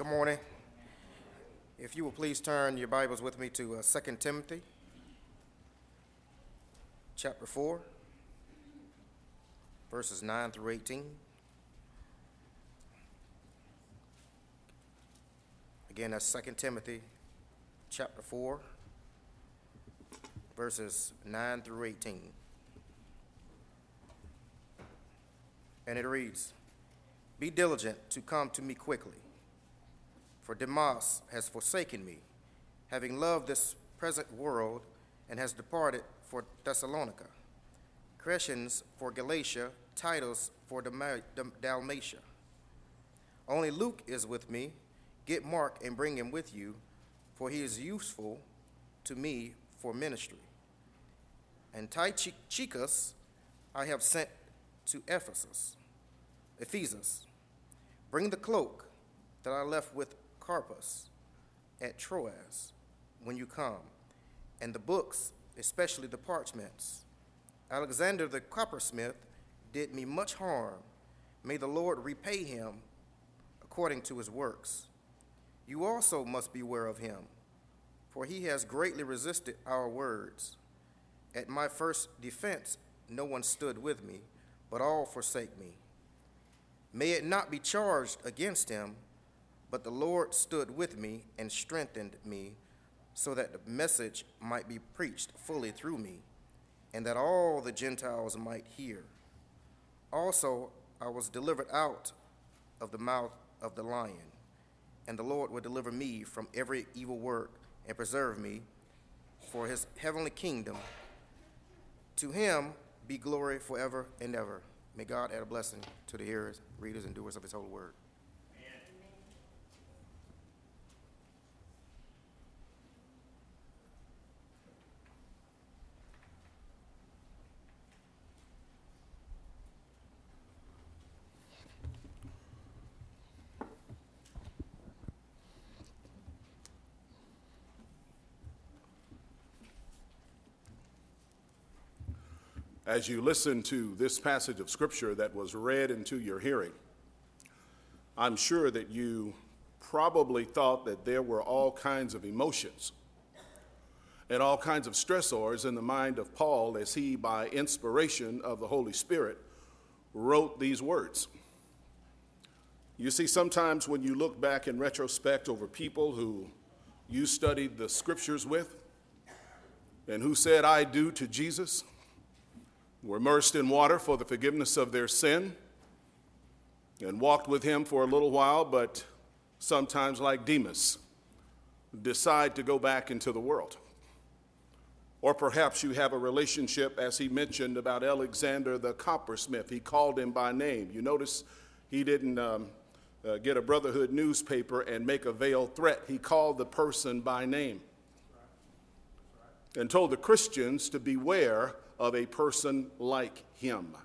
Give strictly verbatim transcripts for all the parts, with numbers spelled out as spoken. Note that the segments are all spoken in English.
Good morning. If you will please turn your Bibles with me to uh, Second Timothy chapter four, verses nine through eighteen. Again, that's Second Timothy chapter four, verses nine through eighteen. And it reads, "Be diligent to come to me quickly, for Demas has forsaken me, having loved this present world, and has departed for Thessalonica. Crescens for Galatia, Titus for Dalma- Dalmatia. Only Luke is with me. Get Mark and bring him with you, for he is useful to me for ministry. And Tychicus I have sent to Ephesus. Ephesus. Bring the cloak that I left with Carpus at Troas when you come, and the books, especially the parchments. Alexander the coppersmith did me much harm. May the Lord repay him according to his works. You also must beware of him, for he has greatly resisted our words. At my first defense, no one stood with me, but all forsake me. May it not be charged against him, but the Lord stood with me and strengthened me, so that the message might be preached fully through me, and that all the Gentiles might hear. Also, I was delivered out of the mouth of the lion, and the Lord will deliver me from every evil work and preserve me for his heavenly kingdom. To him be glory forever and ever." May God add a blessing to the hearers, readers, and doers of his holy word. As you listen to this passage of Scripture that was read into your hearing, I'm sure that you probably thought that there were all kinds of emotions and all kinds of stressors in the mind of Paul as he, by inspiration of the Holy Spirit, wrote these words. You see, sometimes when you look back in retrospect over people who you studied the Scriptures with and who said, "I do" to Jesus, were immersed in water for the forgiveness of their sin, and walked with him for a little while, but sometimes, like Demas, decide to go back into the world. Or perhaps you have a relationship, as he mentioned about Alexander the coppersmith. He called him by name. You notice he didn't um, uh, get a Brotherhood newspaper and make a veiled threat. He called the person by name and told the Christians to beware of a person like him.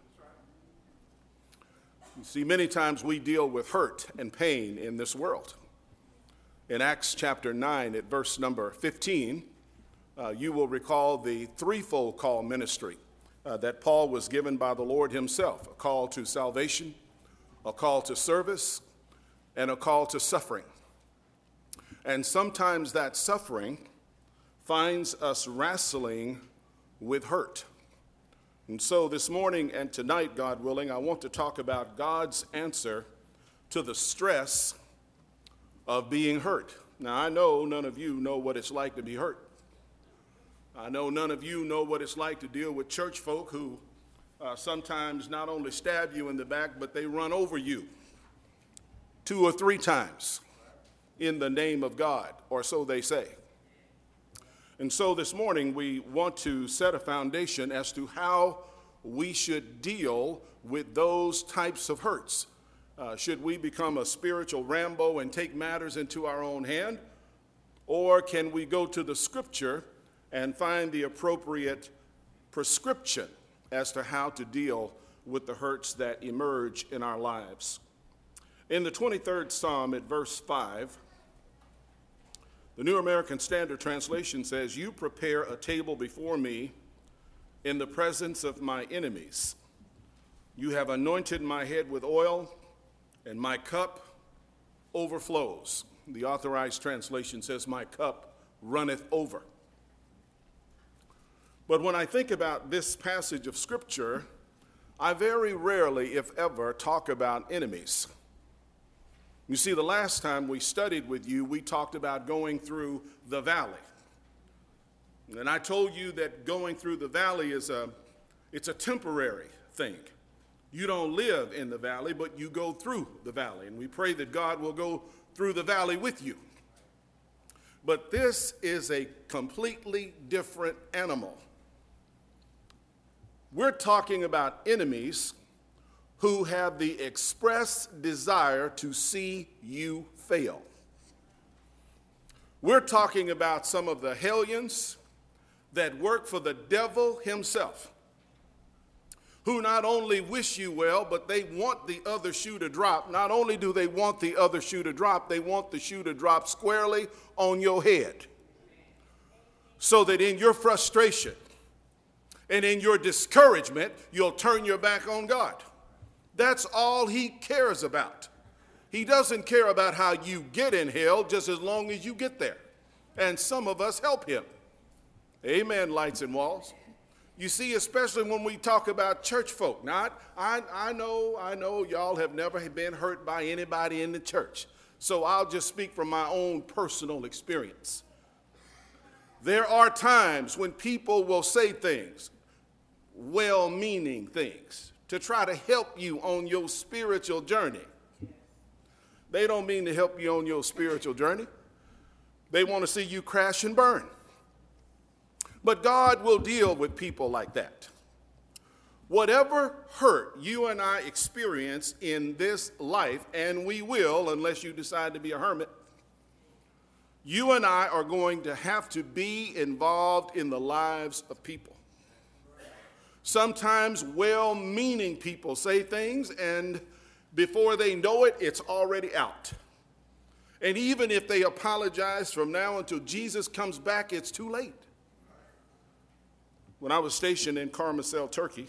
You see, many times we deal with hurt and pain in this world. In Acts chapter nine, at verse number fifteen, uh, you will recall the threefold call ministry uh, that Paul was given by the Lord himself: a call to salvation, a call to service, and a call to suffering. And sometimes that suffering finds us wrestling with hurt. And so this morning and tonight, God willing, I want to talk about God's answer to the stress of being hurt. Now, I know none of you know what it's like to be hurt. I know none of you know what it's like to deal with church folk who uh, sometimes not only stab you in the back, but they run over you two or three times in the name of God, or so they say. And so this morning, we want to set a foundation as to how we should deal with those types of hurts. Uh, should we become a spiritual Rambo and take matters into our own hand? Or can we go to the Scripture and find the appropriate prescription as to how to deal with the hurts that emerge in our lives? In the twenty-third Psalm at verse five, the New American Standard Translation says, "You prepare a table before me in the presence of my enemies. You have anointed my head with oil, and my cup overflows. The Authorized Translation says, my cup runneth over. But when I think about this passage of Scripture, I very rarely, if ever, talk about enemies. You see, the last time we studied with you, we talked about going through the valley. And I told you that going through the valley is a, it's a temporary thing. You don't live in the valley, but you go through the valley. And we pray that God will go through the valley with you. But this is a completely different animal. We're talking about enemies who have the express desire to see you fail. We're talking about some of the hellions that work for the devil himself, who not only wish you well, but they want the other shoe to drop. Not only do they want the other shoe to drop, they want the shoe to drop squarely on your head, so that in your frustration and in your discouragement, you'll turn your back on God. That's all he cares about. He doesn't care about how you get in hell, just as long as you get there. And some of us help him. Amen, lights and walls. You see, especially when we talk about church folk. Now, I, I know, I know y'all have never been hurt by anybody in the church. So I'll just speak from my own personal experience. There are times when people will say things, well-meaning things, to try to help you on your spiritual journey. They don't mean to help you on your spiritual journey. They want to see you crash and burn. But God will deal with people like that. Whatever hurt you and I experience in this life, and we will unless you decide to be a hermit, you and I are going to have to be involved in the lives of people. Sometimes well-meaning people say things, and before they know it, it's already out. And even if they apologize from now until Jesus comes back, it's too late. When I was stationed in Carmel, Turkey,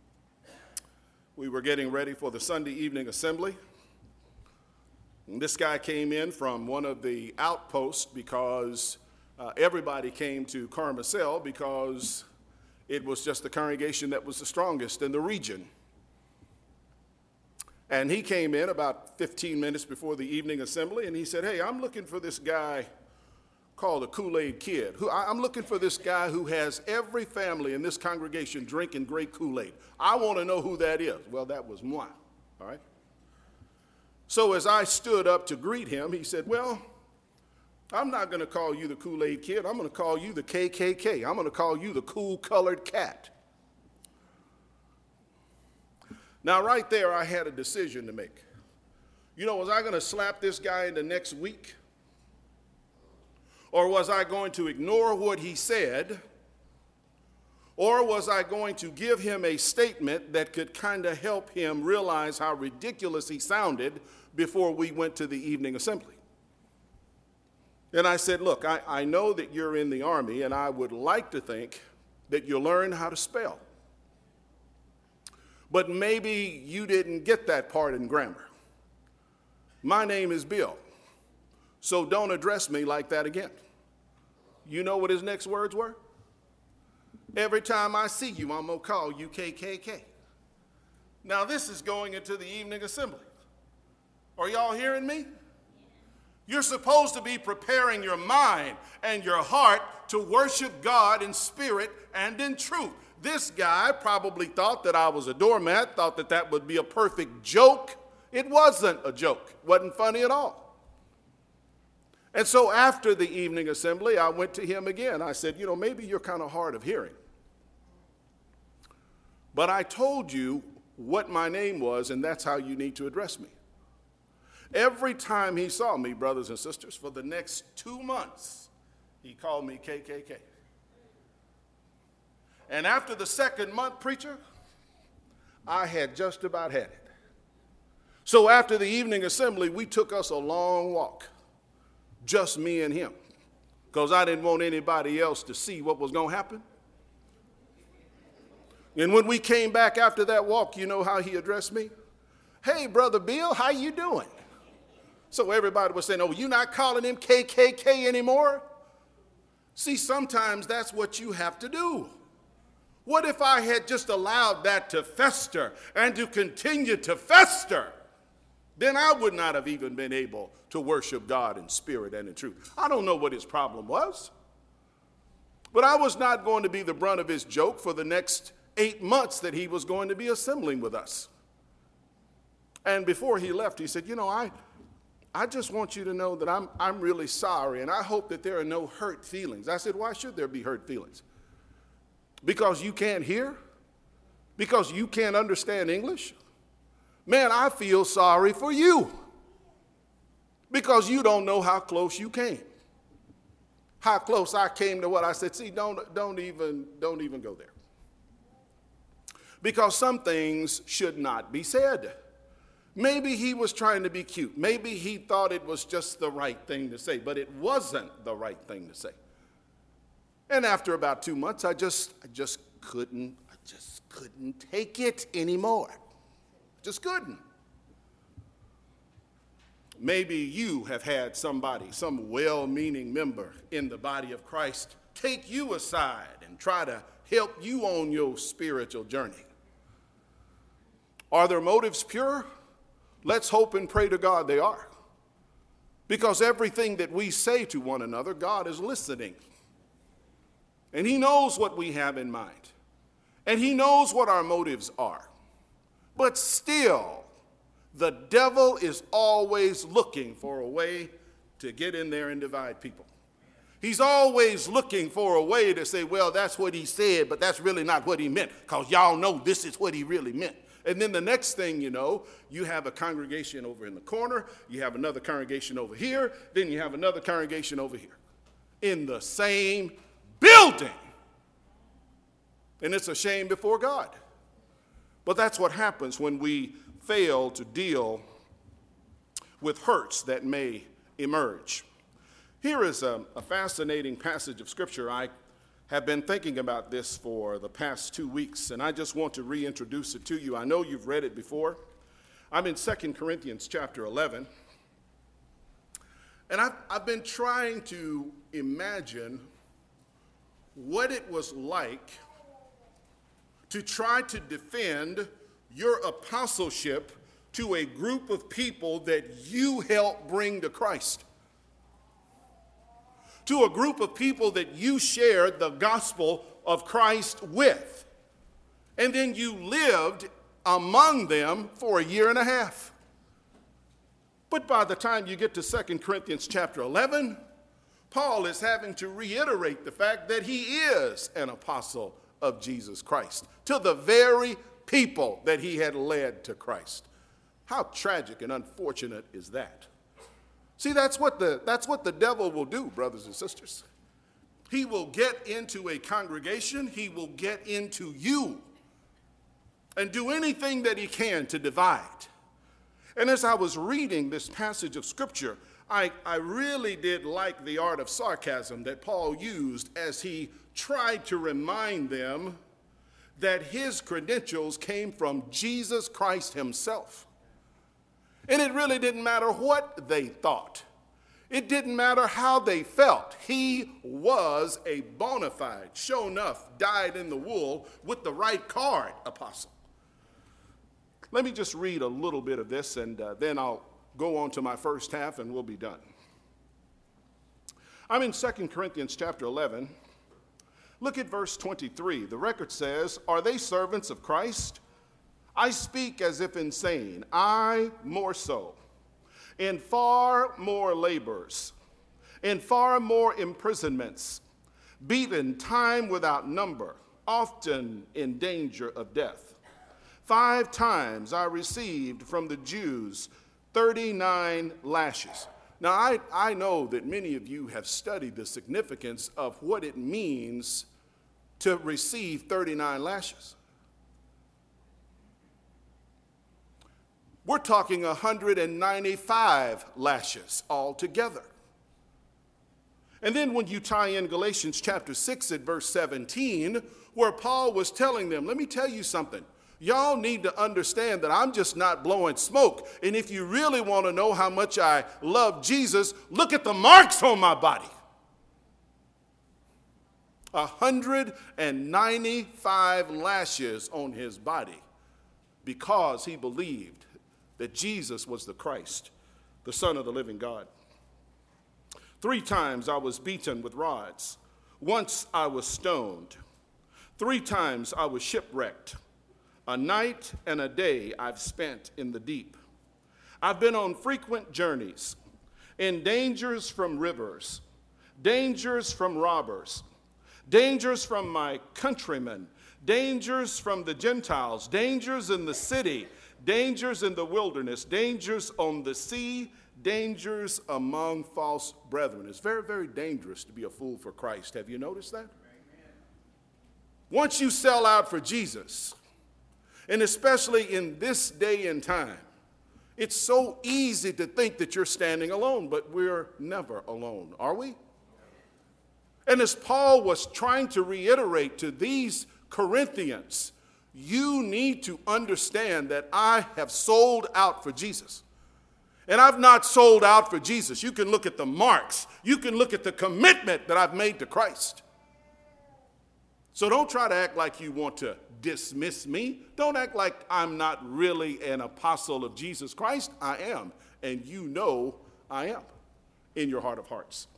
we were getting ready for the Sunday evening assembly. And this guy came in from one of the outposts because uh, everybody came to Carmel because it was just the congregation that was the strongest in the region. And he came in about fifteen minutes before the evening assembly, and he said, hey, I'm looking for this guy called the Kool-Aid Kid. Who, I'm looking for this guy who has every family in this congregation drinking great Kool-Aid. I want to know who that is. Well, that was moi, all right? So as I stood up to greet him, he said, well, I'm not going to call you the Kool-Aid Kid. I'm going to call you the K K K. I'm going to call you the cool-colored cat. Now, right there, I had a decision to make. You know, was I going to slap this guy in the next week? Or was I going to ignore what he said? Or was I going to give him a statement that could kind of help him realize how ridiculous he sounded before we went to the evening assembly? And I said, look, I, I know that you're in the Army, and I would like to think that you learn how to spell. But maybe you didn't get that part in grammar. My name is Bill, so don't address me like that again. You know what his next words were? Every time I see you, I'm going to call you K K K. Now, this is going into the evening assembly. Are y'all hearing me? You're supposed to be preparing your mind and your heart to worship God in spirit and in truth. This guy probably thought that I was a doormat, thought that that would be a perfect joke. It wasn't a joke. It wasn't funny at all. And so after the evening assembly, I went to him again. I said, you know, maybe you're kind of hard of hearing. But I told you what my name was, and that's how you need to address me. Every time he saw me, brothers and sisters, for the next two months, he called me K K K. And after the second month, preacher, I had just about had it. So after the evening assembly, we took us a long walk, just me and him, because I didn't want anybody else to see what was going to happen. And when we came back after that walk, you know how he addressed me? Hey, Brother Bill, how you doing? So everybody was saying, oh, you're not calling him K K K anymore? See, sometimes that's what you have to do. What if I had just allowed that to fester and to continue to fester? Then I would not have even been able to worship God in spirit and in truth. I don't know what his problem was, but I was not going to be the brunt of his joke for the next eight months that he was going to be assembling with us. And before he left, he said, you know, I, I just want you to know that I'm, I'm really sorry, and I hope that there are no hurt feelings. I said, why should there be hurt feelings? Because you can't hear? Because you can't understand English? Man, I feel sorry for you because you don't know how close you came. How close I came to what I said. See, don't, don't, even, don't even go there. Because some things should not be said. Maybe he was trying to be cute. Maybe he thought it was just the right thing to say, but it wasn't the right thing to say. And after about two months, I just, I just couldn't, I just couldn't take it anymore. Just couldn't. Maybe you have had somebody, some well-meaning member in the body of Christ, take you aside and try to help you on your spiritual journey. Are their motives pure? Let's hope and pray to God they are. Because everything that we say to one another, God is listening. And he knows what we have in mind. And he knows what our motives are. But still, the devil is always looking for a way to get in there and divide people. He's always looking for a way to say, well, that's what he said, but that's really not what he meant, because y'all know this is what he really meant. And then the next thing you know, you have a congregation over in the corner, you have another congregation over here, then you have another congregation over here in the same building. And it's a shame before God. But that's what happens when we fail to deal with hurts that may emerge. Here is a, a fascinating passage of Scripture. I have been thinking about this for the past two weeks, and I just want to reintroduce it to you. I know you've read it before. I'm in Second Corinthians chapter eleven, and I've, I've been trying to imagine what it was like to try to defend your apostleship to a group of people that you helped bring to Christ. To a group of people that you shared the gospel of Christ with. And then you lived among them for a year and a half. But by the time you get to Second Corinthians chapter eleven, Paul is having to reiterate the fact that he is an apostle of Jesus Christ to the very people that he had led to Christ. How tragic and unfortunate is that? See, that's what the, that's what the devil will do, brothers and sisters. He will get into a congregation, he will get into you, and do anything that he can to divide. And as I was reading this passage of Scripture, I, I really did like the art of sarcasm that Paul used as he tried to remind them that his credentials came from Jesus Christ himself. And it really didn't matter what they thought. It didn't matter how they felt. He was a bona fide, sure enough, dyed in the wool with the right card apostle. Let me just read a little bit of this, and uh, then I'll go on to my first half and we'll be done. I'm in Second Corinthians chapter eleven. Look at verse twenty-three. The record says, "Are they servants of Christ? I speak as if insane, I more so, in far more labors, in far more imprisonments, beaten time without number, often in danger of death. Five times I received from the Jews thirty-nine lashes." Now, I, I know that many of you have studied the significance of what it means to receive thirty-nine lashes. We're talking one hundred ninety-five lashes altogether. And then when you tie in Galatians chapter six at verse seventeen, where Paul was telling them, let me tell you something, Y'all need to understand that I'm just not blowing smoke. And if you really want to know how much I love Jesus, look at the marks on my body. one hundred ninety-five lashes on his body because he believed that Jesus was the Christ, the Son of the living God. Three times I was beaten with rods. Once I was stoned. Three times I was shipwrecked. A night and a day I've spent in the deep. I've been on frequent journeys, in dangers from rivers, dangers from robbers, dangers from my countrymen, dangers from the Gentiles, dangers in the city, dangers in the wilderness, dangers on the sea, dangers among false brethren. It's very, very dangerous to be a fool for Christ. Have you noticed that? Amen. Once you sell out for Jesus, and especially in this day and time, it's so easy to think that you're standing alone, but we're never alone, are we? And as Paul was trying to reiterate to these Corinthians, you need to understand that I have sold out for Jesus. And I've not sold out for Jesus. You can look at the marks. You can look at the commitment that I've made to Christ. So don't try to act like you want to dismiss me. Don't act like I'm not really an apostle of Jesus Christ. I am. And you know I am in your heart of hearts.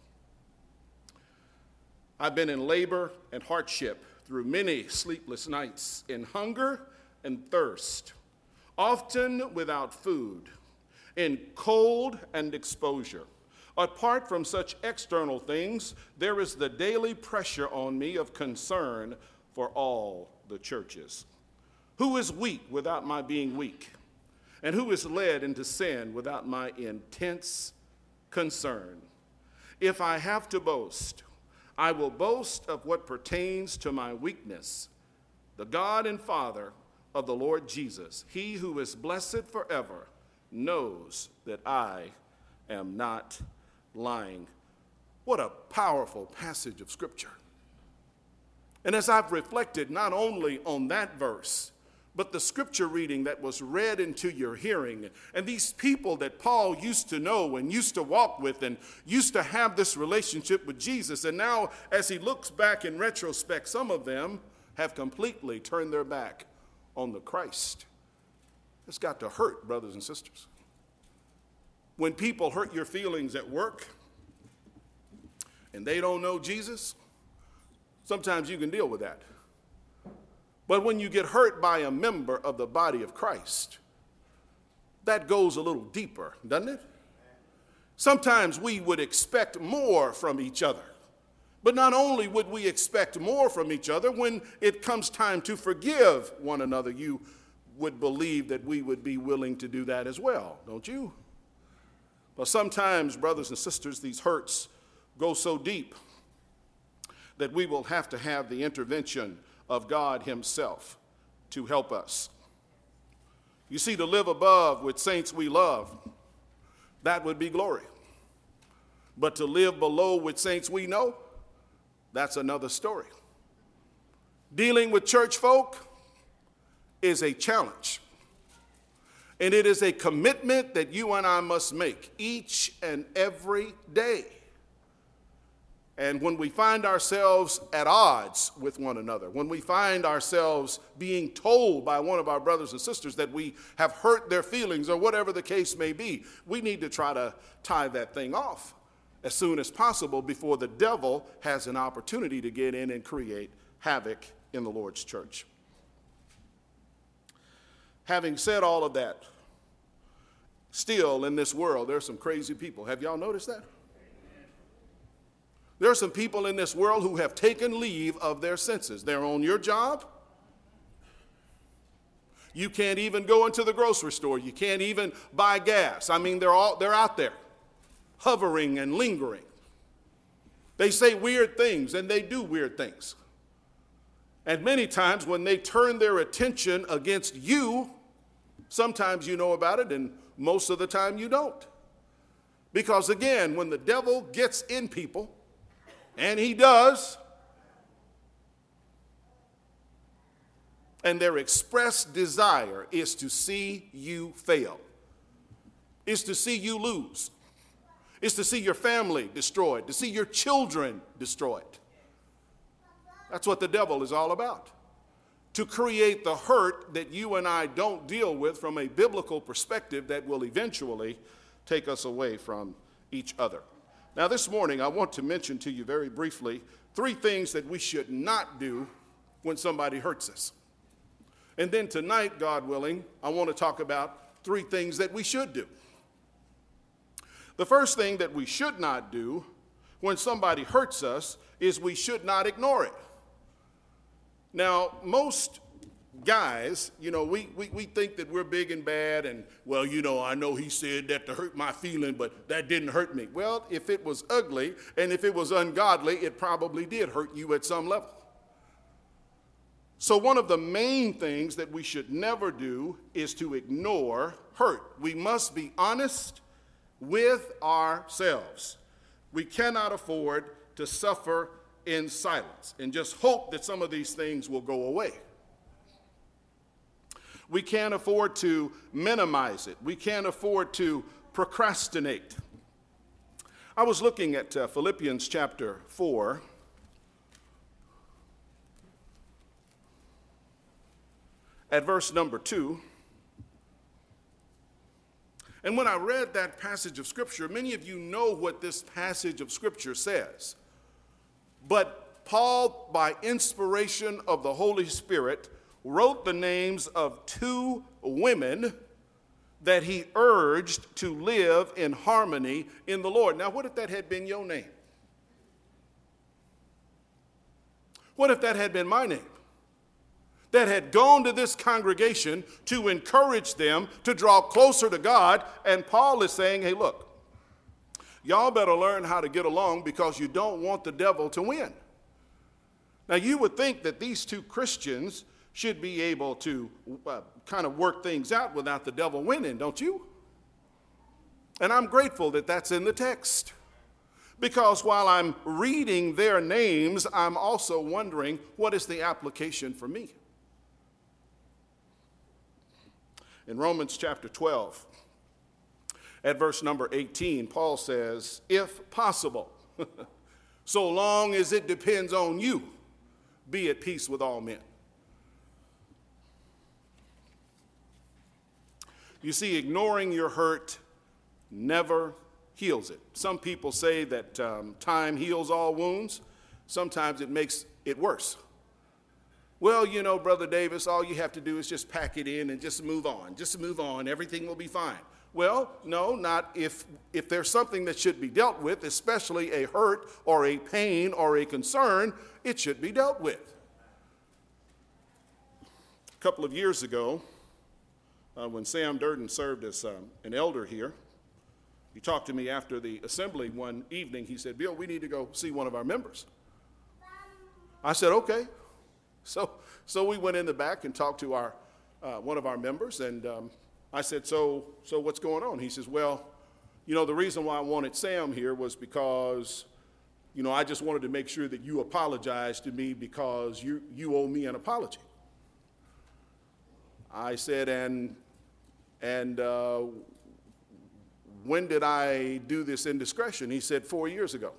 I've been in labor and hardship through many sleepless nights, in hunger and thirst, often without food, in cold and exposure. Apart from such external things, there is the daily pressure on me of concern for all the churches. Who is weak without my being weak? And who is led into sin without my intense concern? If I have to boast, I will boast of what pertains to my weakness. The God and Father of the Lord Jesus, he who is blessed forever, knows that I am not lying. What a powerful passage of Scripture. And as I've reflected not only on that verse, but the scripture reading that was read into your hearing, and these people that Paul used to know and used to walk with and used to have this relationship with Jesus, and now as he looks back in retrospect, some of them have completely turned their back on the Christ. It's got to hurt, brothers and sisters. When people hurt your feelings at work and they don't know Jesus, sometimes you can deal with that. But when you get hurt by a member of the body of Christ, that goes a little deeper, doesn't it? Sometimes we would expect more from each other. But not only would we expect more from each other, when it comes time to forgive one another, you would believe that we would be willing to do that as well, don't you? But sometimes, brothers and sisters, these hurts go so deep that we will have to have the intervention of God himself to help us. You see, to live above with saints we love, that would be glory. But to live below with saints we know, that's another story. Dealing with church folk is a challenge. And it is a commitment that you and I must make each and every day. And when we find ourselves at odds with one another, when we find ourselves being told by one of our brothers and sisters that we have hurt their feelings or whatever the case may be, we need to try to tie that thing off as soon as possible before the devil has an opportunity to get in and create havoc in the Lord's church. Having said all of that, still in this world, there are some crazy people. Have y'all noticed that? There are some people in this world who have taken leave of their senses. They're on your job. You can't even go into the grocery store. You can't even buy gas. I mean, they're all they're out there, hovering and lingering. They say weird things, and they do weird things. And many times when they turn their attention against you, sometimes you know about it, and most of the time you don't. Because again, when the devil gets in people, and he does, and their express desire is to see you fail, is to see you lose, is to see your family destroyed, to see your children destroyed. That's what the devil is all about. To create the hurt that you and I don't deal with from a biblical perspective that will eventually take us away from each other. Now, this morning, I want to mention to you very briefly three things that we should not do when somebody hurts us. And then tonight, God willing, I want to talk about three things that we should do. The first thing that we should not do when somebody hurts us is we should not ignore it. Now, most guys, you know, we, we, we think that we're big and bad and, well, you know, I know he said that to hurt my feeling, but that didn't hurt me. Well, if it was ugly and if it was ungodly, it probably did hurt you at some level. So one of the main things that we should never do is to ignore hurt. We must be honest with ourselves. We cannot afford to suffer in silence and just hope that some of these things will go away. We can't afford to minimize it. We can't afford to procrastinate. I was looking at uh, Philippians chapter four. At verse number two. And when I read that passage of Scripture, many of you know what this passage of Scripture says. But Paul, by inspiration of the Holy Spirit, wrote the names of two women that he urged to live in harmony in the Lord. Now, what if that had been your name? What if that had been my name? That had gone to this congregation to encourage them to draw closer to God, and Paul is saying, hey, look, y'all better learn how to get along because you don't want the devil to win. Now, you would think that these two Christians should be able to uh, kind of work things out without the devil winning, don't you? And I'm grateful that that's in the text. Because while I'm reading their names, I'm also wondering, what is the application for me? In Romans chapter twelve, at verse number eighteen, Paul says, if possible, so long as it depends on you, be at peace with all men. You see, ignoring your hurt never heals it. Some people say that um, time heals all wounds. Sometimes it makes it worse. Well, you know, Brother Davis, all you have to do is just pack it in and just move on. Just move on. Everything will be fine. Well, no, not if, if there's something that should be dealt with, especially a hurt or a pain or a concern, it should be dealt with. A couple of years ago, uh, when Sam Durden served as um, an elder here, he talked to me after the assembly one evening. He said, Bill, we need to go see one of our members. I said, okay. So, so we went in the back and talked to our uh, one of our members, and um, I said, so, so what's going on? He says, well, you know, the reason why I wanted Sam here was because, you know, I just wanted to make sure that you apologized to me because you, you owe me an apology. I said, and, and uh, when did I do this indiscretion? He said, four years ago.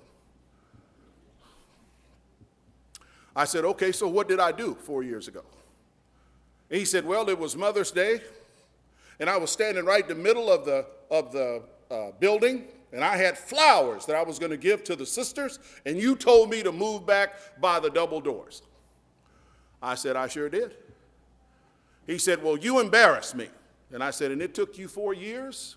I said, okay, so what did I do four years ago? And he said, well, it was Mother's Day, and I was standing right in the middle of the, of the uh, building, and I had flowers that I was going to give to the sisters, and you told me to move back by the double doors. I said, I sure did. He said, well, you embarrassed me. And I said, and it took you four years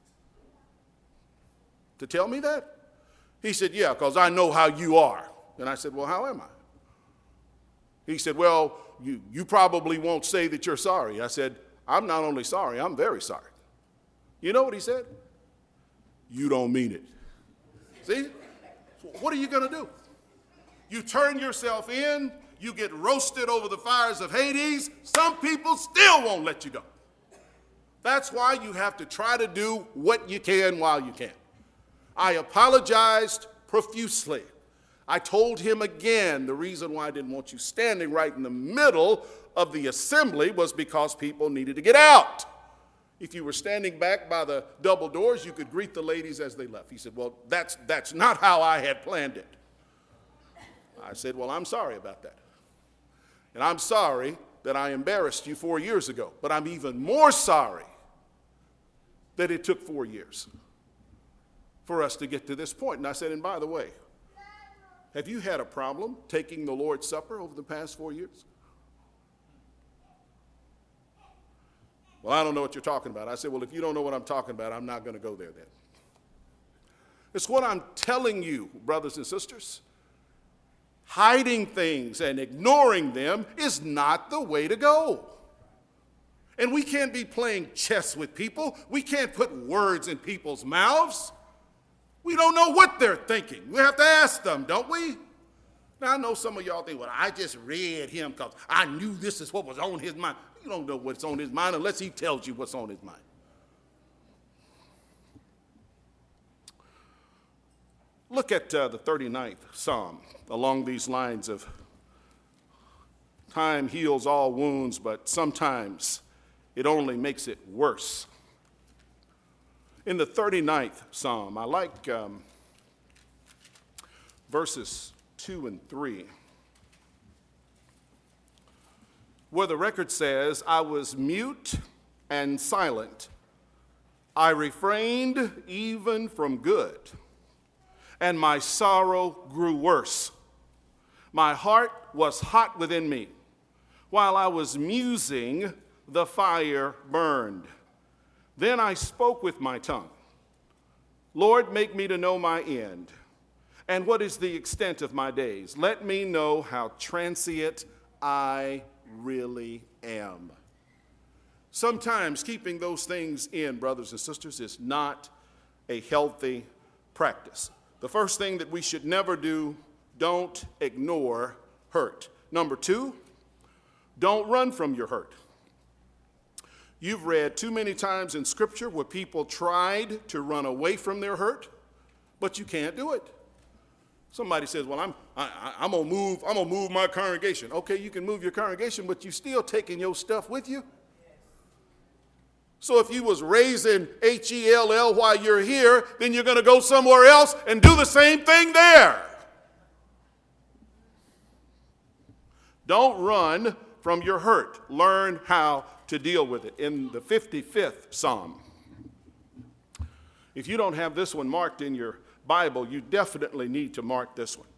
to tell me that? He said, yeah, because I know how you are. And I said, well, how am I? He said, well, you, you probably won't say that you're sorry. I said, I'm not only sorry, I'm very sorry. You know what he said? You don't mean it. See? What are you going to do? You turn yourself in, you get roasted over the fires of Hades, some people still won't let you go. That's why you have to try to do what you can while you can. I apologized profusely. I told him again the reason why I didn't want you standing right in the middle of the assembly was because people needed to get out. If you were standing back by the double doors, you could greet the ladies as they left. He said, well, that's, that's not how I had planned it. I said, well, I'm sorry about that. And I'm sorry that I embarrassed you four years ago, but I'm even more sorry that it took four years for us to get to this point. And I said, and by the way, have you had a problem taking the Lord's Supper over the past four years? Well, I don't know what you're talking about. I said, well, if you don't know what I'm talking about, I'm not going to go there then. It's what I'm telling you, brothers and sisters. Hiding things and ignoring them is not the way to go. And we can't be playing chess with people. We can't put words in people's mouths. We don't know what they're thinking. We have to ask them, don't we? Now, I know some of y'all think, well, I just read him because I knew this is what was on his mind. You don't know what's on his mind unless he tells you what's on his mind. Look at uh, the thirty-ninth Psalm along these lines of time heals all wounds, but sometimes it only makes it worse. In the thirty-ninth Psalm, I like um, verses two and three, where the record says, I was mute and silent. I refrained even from good, and my sorrow grew worse. My heart was hot within me. While I was musing, the fire burned. Then I spoke with my tongue. Lord, make me to know my end, and what is the extent of my days. Let me know how transient I really am. Sometimes keeping those things in, brothers and sisters, is not a healthy practice. The first thing that we should never do, don't ignore hurt. Number two, don't run from your hurt. You've read too many times in Scripture where people tried to run away from their hurt, but you can't do it. Somebody says, well, I'm, I, I'm going to move, I'm going to move my congregation. Okay, you can move your congregation, but you still taking your stuff with you. So if you was raising H E L L while you're here, then you're going to go somewhere else and do the same thing there. Don't run from your hurt. Learn how to deal with it. In the fifty-fifth Psalm, if you don't have this one marked in your Bible, you definitely need to mark this one.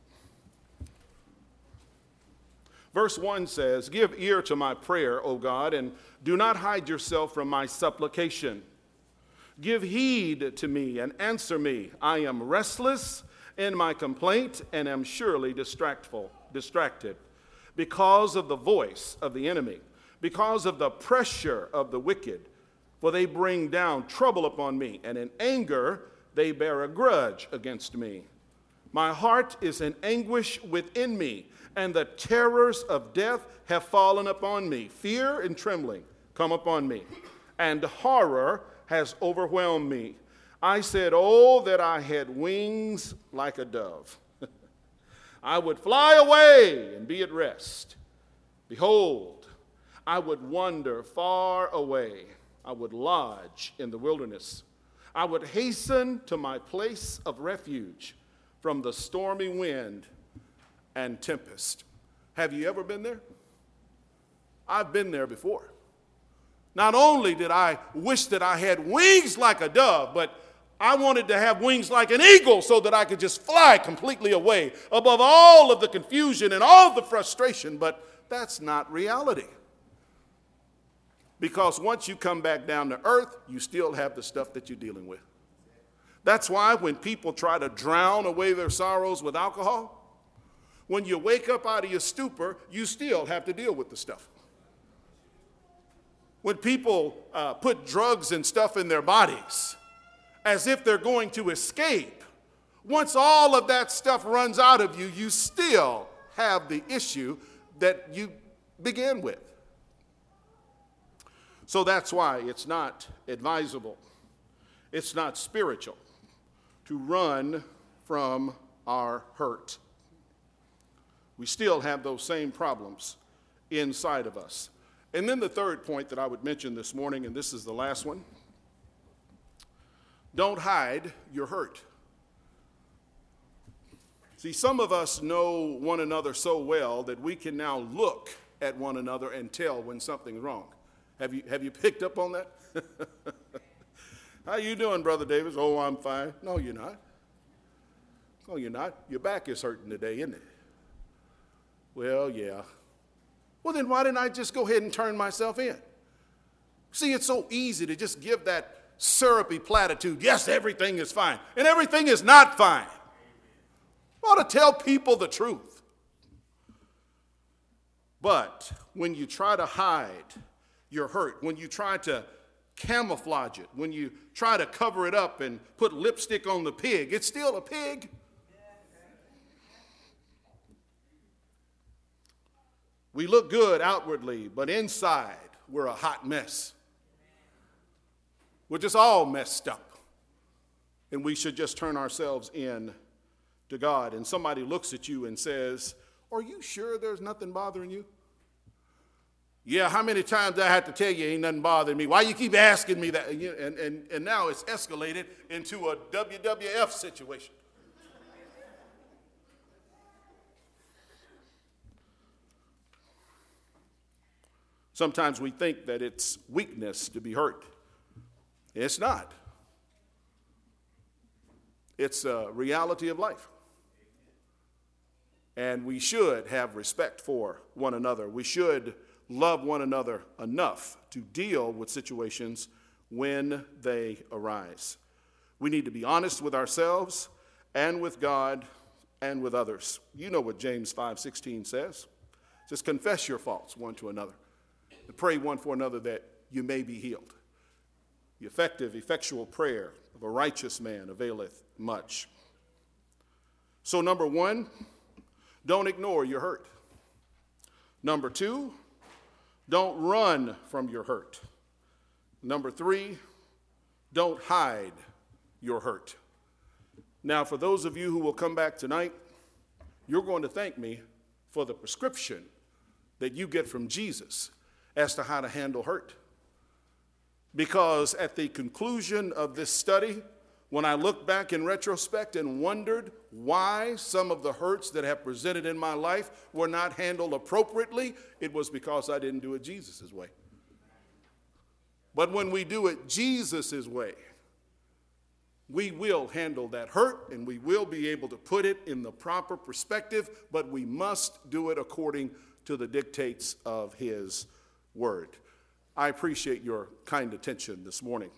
Verse one says, give ear to my prayer, O God, and do not hide yourself from my supplication. Give heed to me and answer me. I am restless in my complaint and am surely distractful, distracted because of the voice of the enemy, because of the pressure of the wicked. For they bring down trouble upon me, and in anger they bear a grudge against me. My heart is in anguish within me, and the terrors of death have fallen upon me. Fear and trembling come upon me, and horror has overwhelmed me. I said, oh, that I had wings like a dove. I would fly away and be at rest. Behold, I would wander far away. I would lodge in the wilderness. I would hasten to my place of refuge from the stormy wind and tempest. Have you ever been there? I've been there before. Not only did I wish that I had wings like a dove, but I wanted to have wings like an eagle so that I could just fly completely away above all of the confusion and all the frustration, but that's not reality. Because once you come back down to earth, you still have the stuff that you're dealing with. That's why when people try to drown away their sorrows with alcohol, when you wake up out of your stupor, you still have to deal with the stuff. When people uh, put drugs and stuff in their bodies as if they're going to escape, once all of that stuff runs out of you, you still have the issue that you began with. So that's why it's not advisable, it's not spiritual to run from our hurt. We still have those same problems inside of us. And then the third point that I would mention this morning, and this is the last one, don't hide your hurt. See, some of us know one another so well that we can now look at one another and tell when something's wrong. Have you, have you picked up on that? How you doing, Brother Davis? Oh, I'm fine. No, you're not. No, you're not. Your back is hurting today, isn't it? Well, yeah. Well, then why didn't I just go ahead and turn myself in? See, it's so easy to just give that syrupy platitude. Yes, everything is fine. And everything is not fine. We ought to tell people the truth. But when you try to hide your hurt, when you try to camouflage it, when you try to cover it up and put lipstick on the pig, it's still a pig. We look good outwardly, but inside we're a hot mess. We're just all messed up. And we should just turn ourselves in to God. And somebody looks at you and says, are you sure there's nothing bothering you? Yeah, how many times I have to tell you ain't nothing bothering me? Why you keep asking me that? And, and, and now it's escalated into a W W F situation. Sometimes we think that it's weakness to be hurt. It's not. It's a reality of life. And we should have respect for one another. We should love one another enough to deal with situations when they arise. We need to be honest with ourselves and with God and with others. You know what James five sixteen says. Just confess your faults one to another and pray one for another that you may be healed. The effective, effectual prayer of a righteous man availeth much. So number one, don't ignore your hurt. Number two, don't run from your hurt. Number three, don't hide your hurt. Now, for those of you who will come back tonight, you're going to thank me for the prescription that you get from Jesus as to how to handle hurt. Because at the conclusion of this study, when I look back in retrospect and wondered why some of the hurts that have presented in my life were not handled appropriately, it was because I didn't do it Jesus' way. But when we do it Jesus' way, we will handle that hurt and we will be able to put it in the proper perspective, but we must do it according to the dictates of His Word. I appreciate your kind attention this morning.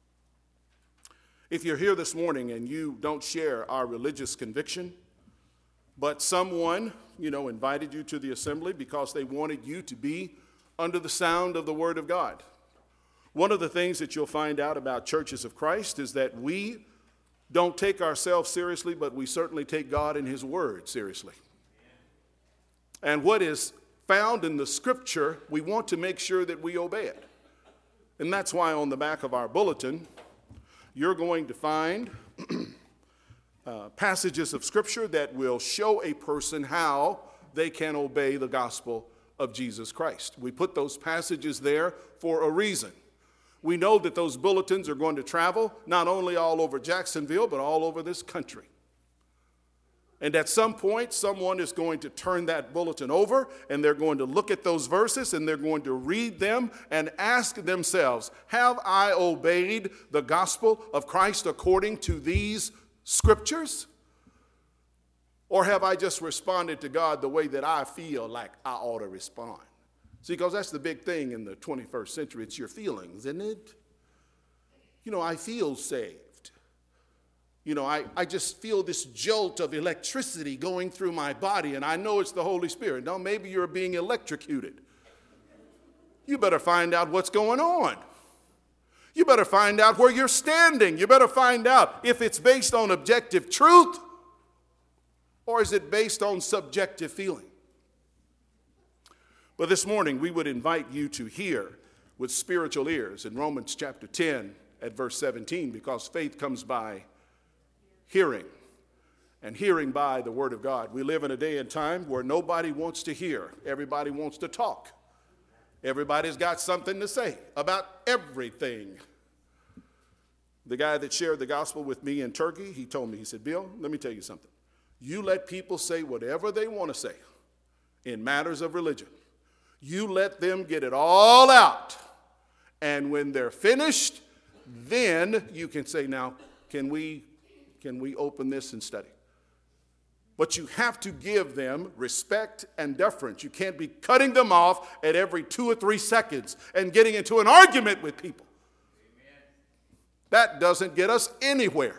If you're here this morning and you don't share our religious conviction, but someone, you know, invited you to the assembly because they wanted you to be under the sound of the Word of God. One of the things that you'll find out about Churches of Christ is that we don't take ourselves seriously, but we certainly take God and His Word seriously. And what is found in the Scripture, we want to make sure that we obey it. And that's why on the back of our bulletin, you're going to find uh, passages of Scripture that will show a person how they can obey the gospel of Jesus Christ. We put those passages there for a reason. We know that those bulletins are going to travel not only all over Jacksonville, but all over this country. And at some point, someone is going to turn that bulletin over, and they're going to look at those verses, and they're going to read them and ask themselves, have I obeyed the gospel of Christ according to these scriptures? Or have I just responded to God the way that I feel like I ought to respond? See, because that's the big thing in the twenty-first century. It's your feelings, isn't it? You know, I feel saved. You know, I, I just feel this jolt of electricity going through my body, and I know it's the Holy Spirit. Now, maybe you're being electrocuted. You better find out what's going on. You better find out where you're standing. You better find out if it's based on objective truth or is it based on subjective feeling. But this morning, we would invite you to hear with spiritual ears in Romans chapter ten at verse seventeen, because faith comes by hearing, and hearing by the word of God. We live in a day and time where nobody wants to hear. Everybody wants to talk. Everybody's got something to say about everything. The guy that shared the gospel with me in Turkey, he told me, he said, Bill, let me tell you something. You let people say whatever they want to say in matters of religion. You let them get it all out. And when they're finished, then you can say, now, can we, can we open this and study? But you have to give them respect and deference. You can't be cutting them off at every two or three seconds and getting into an argument with people. Amen. That doesn't get us anywhere.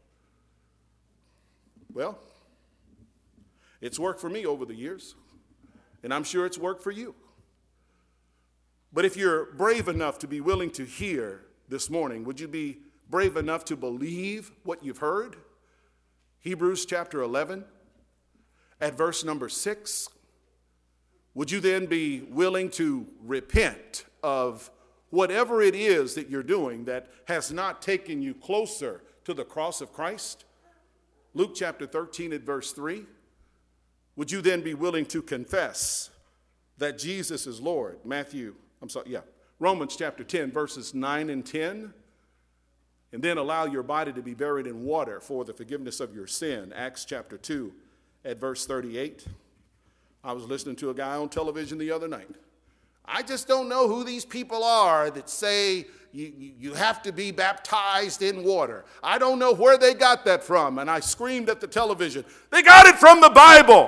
Well, it's worked for me over the years, and I'm sure it's worked for you. But if you're brave enough to be willing to hear this morning, would you be brave enough to believe what you've heard? Hebrews chapter eleven. At verse number six, would you then be willing to repent of whatever it is that you're doing that has not taken you closer to the cross of Christ? Luke chapter thirteen at verse three, would you then be willing to confess that Jesus is Lord? Matthew, I'm sorry, yeah, Romans chapter ten, verses nine and ten, and then allow your body to be buried in water for the forgiveness of your sin. Acts chapter two. At verse thirty-eight, I was listening to a guy on television the other night. I just don't know who these people are that say you, you, you have to be baptized in water. I don't know where they got that from. And I screamed at the television, they got it from the Bible.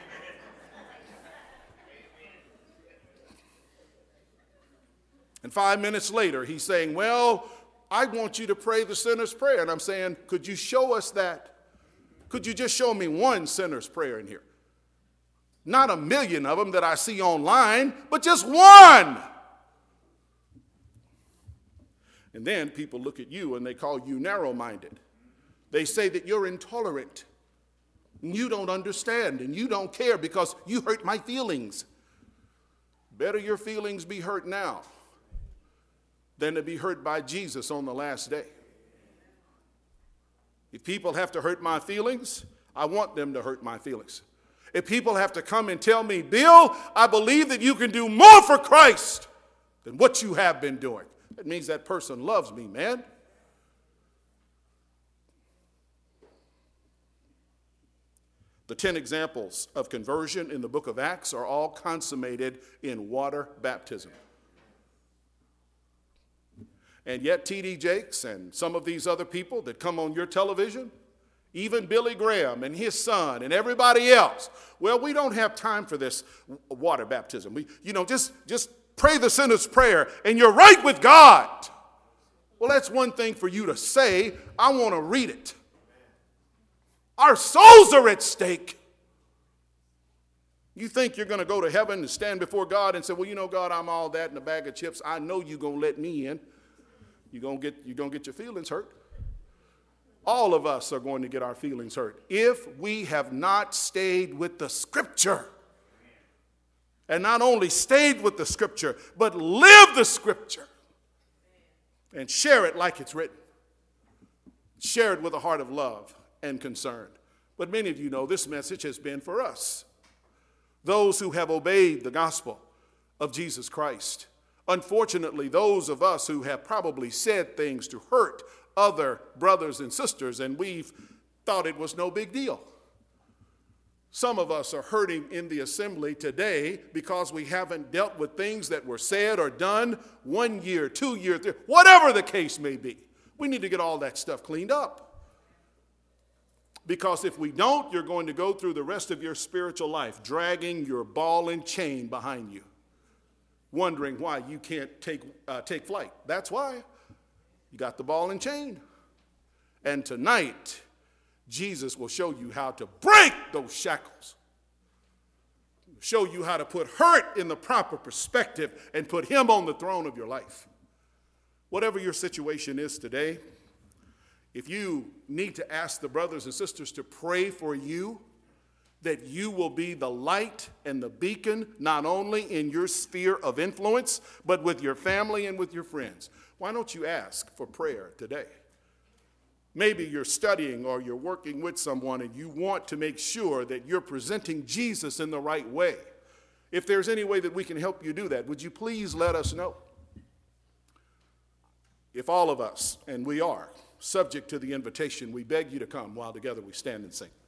And five minutes later, he's saying, well, I want you to pray the sinner's prayer. And I'm saying, could you show us that? Could you just show me one sinner's prayer in here? Not a million of them that I see online, but just one. And then people look at you and they call you narrow-minded. They say that you're intolerant. And you don't understand and you don't care because you hurt my feelings. Better your feelings be hurt now than to be hurt by Jesus on the last day. If people have to hurt my feelings, I want them to hurt my feelings. If people have to come and tell me, Bill, I believe that you can do more for Christ than what you have been doing, that means that person loves me, man. The ten examples of conversion in the book of Acts are all consummated in water baptism. And yet T D Jakes and some of these other people that come on your television, even Billy Graham and his son and everybody else, well, we don't have time for this water baptism. We, you know, just, just pray the sinner's prayer and you're right with God. Well, that's one thing for you to say. I want to read it. Our souls are at stake. You think you're going to go to heaven and stand before God and say, well, you know, God, I'm all that in a bag of chips. I know you're going to let me in. You're going to get, you're going to get your feelings hurt. All of us are going to get our feelings hurt if we have not stayed with the Scripture. And not only stayed with the Scripture, but live the Scripture. And share it like it's written. Share it with a heart of love and concern. But many of you know this message has been for us. Those who have obeyed the gospel of Jesus Christ. Unfortunately, those of us who have probably said things to hurt other brothers and sisters, and we've thought it was no big deal. Some of us are hurting in the assembly today because we haven't dealt with things that were said or done one year, two years, three, whatever the case may be. We need to get all that stuff cleaned up. Because if we don't, you're going to go through the rest of your spiritual life dragging your ball and chain behind you, wondering why you can't take, uh, take flight. That's why. You got the ball and chain. And tonight, Jesus will show you how to break those shackles. Show you how to put hurt in the proper perspective and put him on the throne of your life. Whatever your situation is today, if you need to ask the brothers and sisters to pray for you, that you will be the light and the beacon, not only in your sphere of influence, but with your family and with your friends. Why don't you ask for prayer today? Maybe you're studying or you're working with someone and you want to make sure that you're presenting Jesus in the right way. If there's any way that we can help you do that, would you please let us know? If all of us, and we are, subject to the invitation, we beg you to come while together we stand and sing.